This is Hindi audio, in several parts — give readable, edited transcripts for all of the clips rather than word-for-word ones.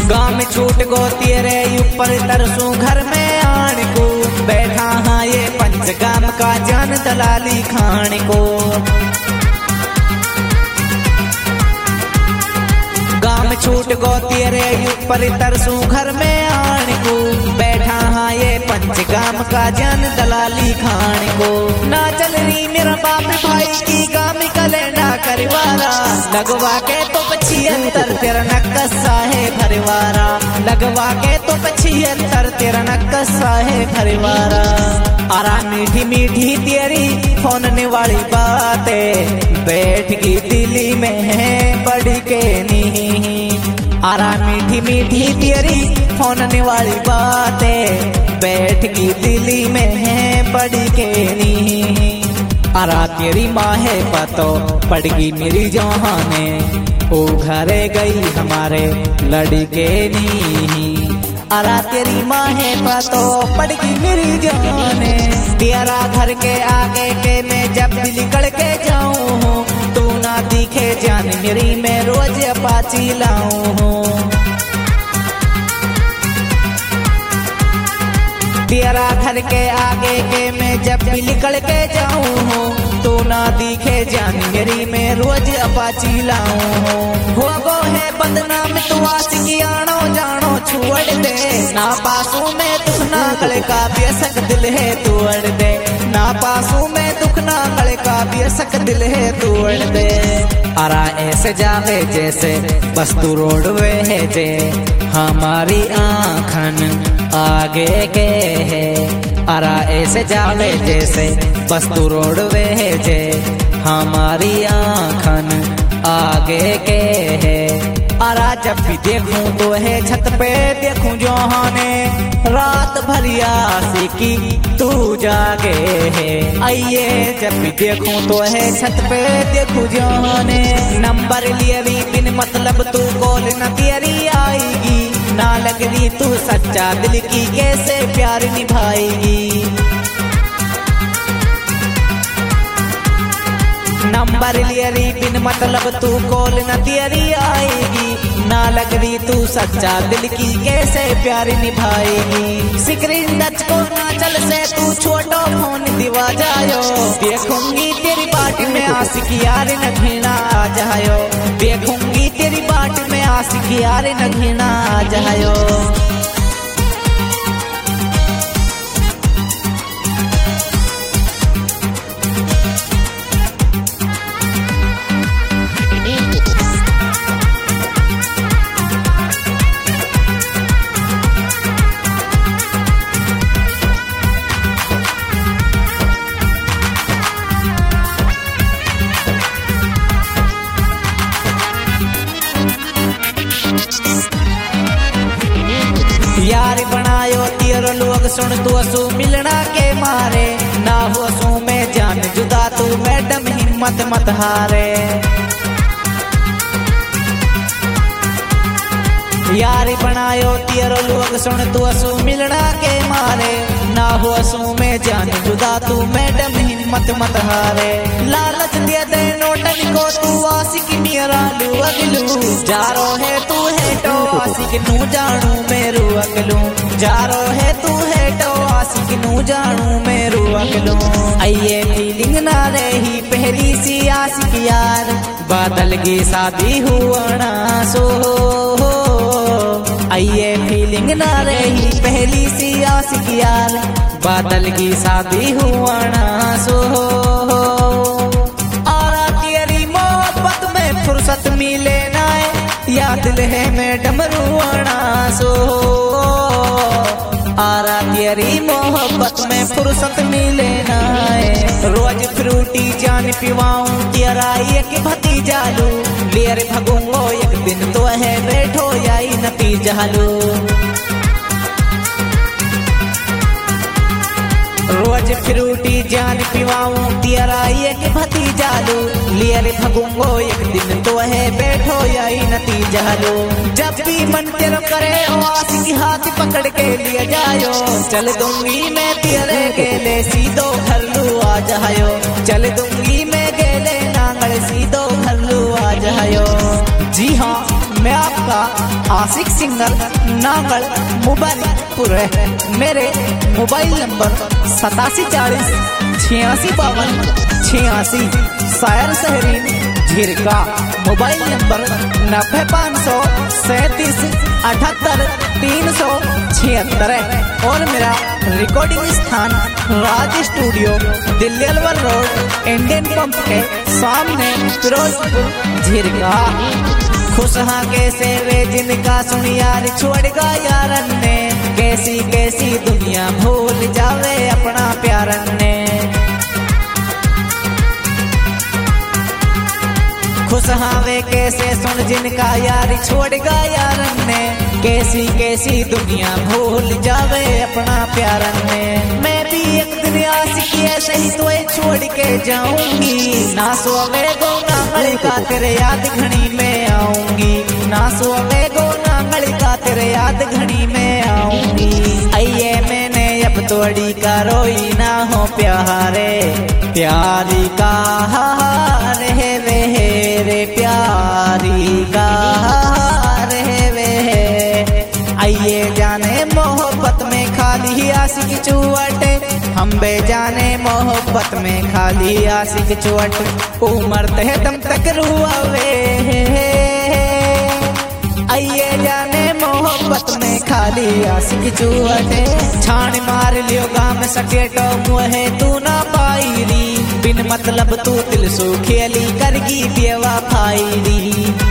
गाँव में छूट गो तेरे ऊपर तरसू घर में आन को, बैठा हाँ ये पंचगाम का जान दलाली खान को। गाँव में छूट गो तेरे ऊपर तरसू घर में आन को, बैठा हाँ ये पंचगाम का जान दलाली खान को। ना चल रही मेरा बाप भाई की गाँव कलेंडा करवारा, लगवा के तो 75 तेरा नक्शा है भरवारा, लगवा के तो 75 तेरा नक्शा है भरवारा। आरा मीठी मीठी तेरी फोनने वाली बातें, बैठ की दिल्ली में है बड़ी के नहीं। आरा मीठी मीठी तेरी फोनने वाली बातें, बैठ की दिल्ली में है बड़ी के नहीं। आरा तेरी माँ है पतो पड़गी मेरी जहाने, ओ घरे गई हमारे लड़के नी। आरा तेरी माँ है पतो पड़गी मेरी जाने, तेरा घर के आगे के मैं जब भी निकल के जाऊँ, तू ना दिखे जान मेरी मैं रोज अपाची लाऊं। तेरा घर के आगे के मैं जब भी निकल के जाऊँ, तू ना दिखे जान मेरी मैं रोज अपाची लाऊं। हो गो है बदनाम तू आशिकी आनो जानो छोड़ दे, ना पासू में दुख ना गले का बेशक दिल है तोड़ दे, ना पासू में दुख ना गले का बेशक दिल है तोड़ दे। आरा ऐसे जावे जैसे बस तू रोडवे है जे, हमारी आँखन आगे के है। आरा ऐसे जावे जैसे बस तू रोडवे है जे, हमारी आँखन आगे के है। आरा जब भी देखूं तो है छत पे देखूं जोहाने, रात भरी आशिकी तू जागे है। आइए जब भी देखूं तो है छत पे देखूं जोहाने, नंबर लिए भी बिन मतलब तू कॉल न तेरी आएगी, ना लग रही तू सच्चा दिल की कैसे प्यार निभाएगी। नंबर लिए रही बिन मतलब तू कॉल न तेरी आएगी, ना लग रही तू सच्चा दिल की कैसे प्यार निभाएगी। स्क्रीन टच को ना चल से तू छोटो फोन दिवा जायो, देखूंगी तेरी बाट में आशिकी यार न घिना आ जायो, देखूंगी तेरी बाट में आशिकी यार न घिना आ जायो। यार बनायो तेरो लोग सुन तू असू मिलना के मारे, ना हो असू में जान जुदा तू मैडम हिम्मत मत हारे। यार बनायो तेरो लोग सुन तू असू मिलना के मारे, ना हो असू में जान जुदा तू मैडम हिम्मत मत हारे। लालच दे दे नोटन को तू आशिक मेरा लू अगलू, जारो है तू है तो आशिक नू जानू मेरू अगलू, जारो है तू है तो आशिक नू जानू मेरू अगलू। आइए फीलिंग ना रही पहली सी आशिक यार, बादल की शादी हुआ ना सो। आइए फीलिंग ना रही पहली सी आशिक यार, बादल की शादी हुआ ना सो। आरा तेरी मोहब्बत में फुर्सत मिले ना या दिल है मैडम रुआना सो। आरा तेरी मोहब्बत में फुर्सत मिले ना, रोज फ्रूटी जान पिवाऊं तेरा एक भतीजा लू, लेर भगूंगो एक दिन तो है बैठो याई नतीजा लू। रोज फ्रूटी जान पिवाऊं तेरा एक भतीजा लू, लेर भगूंगो एक दिन तो है बैठो याई नतीजा लू। जब भी मन तेरा करे आशिक हाथ पकड़ के लिए जायो, चल दूंगी मैं तेरे गेले सीधो घर लू आ जायो, चल दूंगी मैं गेले नांगल सीधो घर लू आ जायो। जी हाँ मैं आप का आशिक सिंगर नागल मुबारकपुर है। मेरे मोबाइल नंबर 8740 शायर शहरीन झिरका। मोबाइल नंबर 9537378376 है। और मेरा रिकॉर्डिंग स्थान Raj studio, Delhi Alwar road, Indian pump के सामने, फिरोजपुर झिरका। खुश हाँ कैसे वे जिनका सुन यार छोड़गा यारन ने, कैसी कैसी दुनिया भूल जावे अपना प्यारन ने। खुश हाँ वे कैसे सुन जिनका यार छोड़गा यारन ने, कैसी कैसी दुनिया भूल जावे अपना प्यारन ने। मैं भी एक दिन आशिकी ऐसे ही तो छोड़ के जाऊंगी, ना सोवे गो नांगल का तेरे याद घड़ी में आऊंगी, ना सोवे गो नांगल का तेरे याद घड़ी में आऊंगी। आइए मैंने अब तोड़ी का रोई ना हो प्यारे, प्यारी का रहे वे रे, प्यारी का रहे वे। आइए जाने मोहब्बत में खाली आशिक चुवट, हम बे जाने मोहब्बत में खाली आशिक चुवट। उमर तह दम तक रुआवे, आइए जाने मोहब्बत में खाली आशिक चुवट। छान मार लियो गाम सकेटो मुहे तू ना पाईरी, बिन मतलब तू दिल सु खेली करगी बेवफाईरी।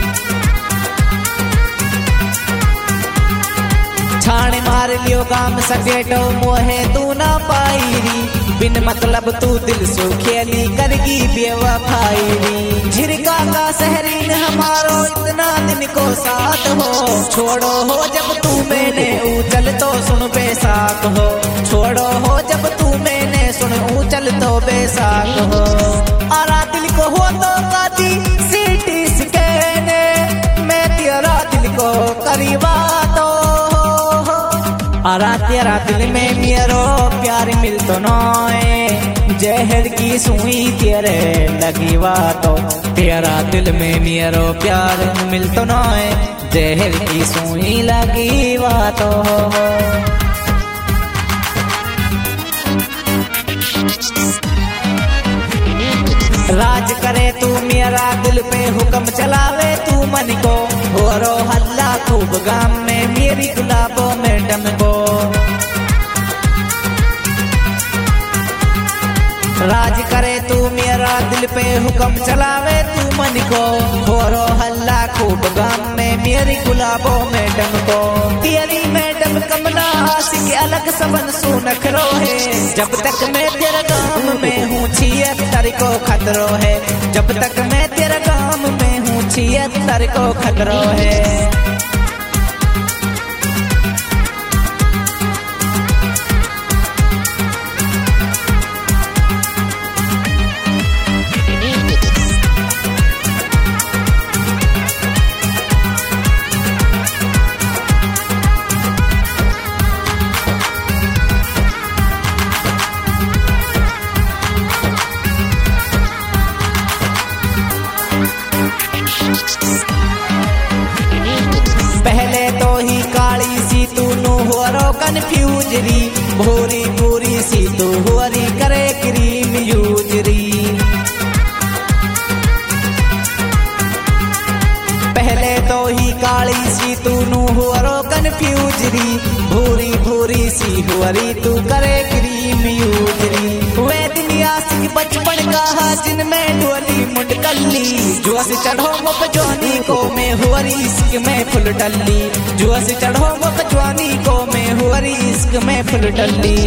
छान मार लियो गाम सकेटो मोहे तू ना पाईरी, बिन मतलब तू दिल सु खेली करगी बेवफाईरी। झिरका का शहरीन हमारो इतना दिन को साथ हो, छोड़ो हो जब तू मैंने ऊंचल तो सुन बेसाक हो, छोड़ो हो जब तू मैंने सुन ऊंचल तो बेसाक हो। आरा दिल को हो तो काती सीटी स्कैन, मैं तेरा दिल को करीबा तो आरा तेरा दिल में मेरो प्यार मिलतो नोए, जहर की सुई तेरे लगी बातो। तेरा दिल में मेरो प्यार मिलतो नोए, जहर की सुई लगी बातो। राज करे तू मेरा दिल पे हुक्म चलावे तू मन को, हो रो हल्ला खूब गाम में मेरी गुलाबों में डम को। राज करे तू मेरा दिल पे हुक्म चलावे तू मन को, हो रो हल्ला खूब गाम में मेरी गुलाबों में डम को। तेरी मैडम कमला आशिक अलग सबन सू नखरो है, जब तक मैं तेरे गाम में हूँ छियत्तर को खतरो है, जब तक मैं तेरे गाम में हूँ छियत्तर को खतरो है। पहले तो ही काली सी तू नु हुआरो कन्फ्यूजरी, भूरी भूरी सी तू हुआरी करे क्रीम यूजरी। पहले तो ही काली सी तू नु हुआरो कन्फ्यूजरी, भूरी भूरी सी हुआरी तू करे क्रीम यूजरी। वे दिन आशिक बचपन का जिनमें डोली मुंडकली, जुआ से चढ़ो मुप जवानी को मैं हुआरी इश्क में फुल डली, जुआ से चढ़ो मुप जवानी को मैं हुआरी इश्क में फुल डली।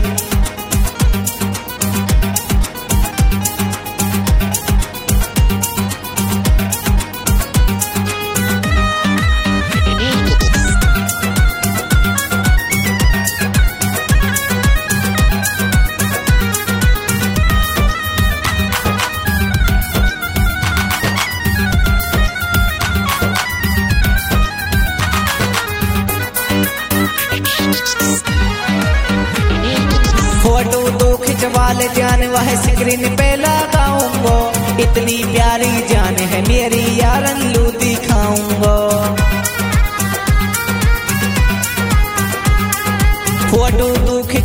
फोटो तो खिंचवाले जान वह स्क्रीन पे लगाऊंगो, इतनी प्यारी जान है मेरी यारन लू दिखाऊंगो।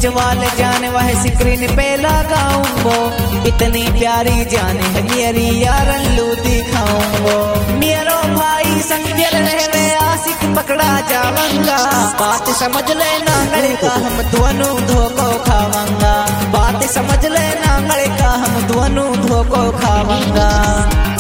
बीच वाले जान वह स्क्रीन पे लगाऊंगो। इतनी प्यारी जान है मेरी यार लू दिखाऊंगो। मेरो भाई संजल रहे आशिक पकड़ा जाऊंगा। बात समझ लेना लड़का हम दोनों धोखो खाऊंगा। बात समझ लेना लड़का हम दोनों धोखो खाऊंगा।